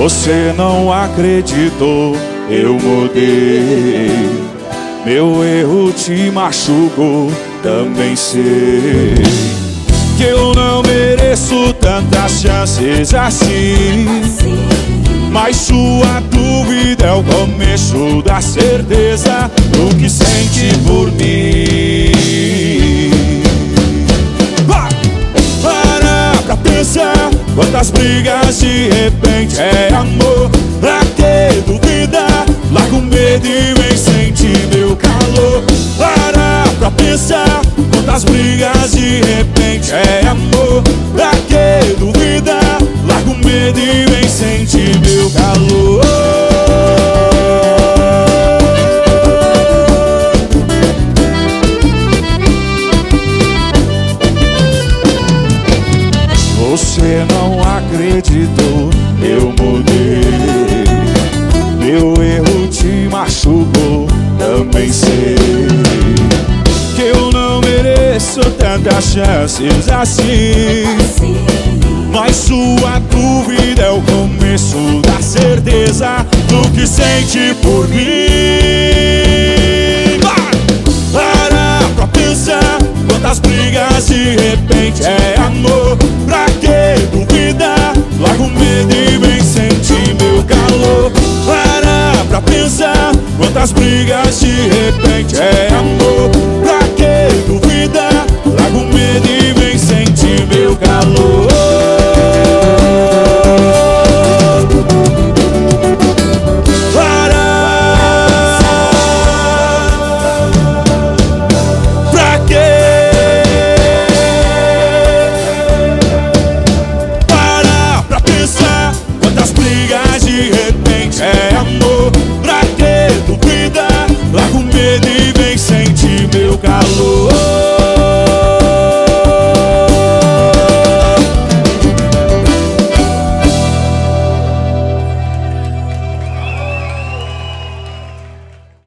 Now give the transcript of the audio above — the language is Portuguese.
Você não acreditou, eu mudei. Meu erro te machucou, também sei que eu não mereço tantas chances assim. Mas sua dúvida é o começo da certeza do que sente por mim. Para pra pensar, quantas brigas de repente é amor. Pra que duvida, larga o medo e vem sentir meu calor. Para pra pensar, quantas brigas de repente é amor. Pra que duvida, larga o medo e vem sentir meu calor. Você não acreditou, eu mudei. Meu erro te machucou, também sei que eu não mereço tantas chances assim. Mas sua dúvida é o começo da certeza do que sente por mim. Para pra pensar, quantas brigas de repente é amor. Pra que duvida, larga o medo e vem sentir meu calor. Para pra pensar, quantas brigas de repente é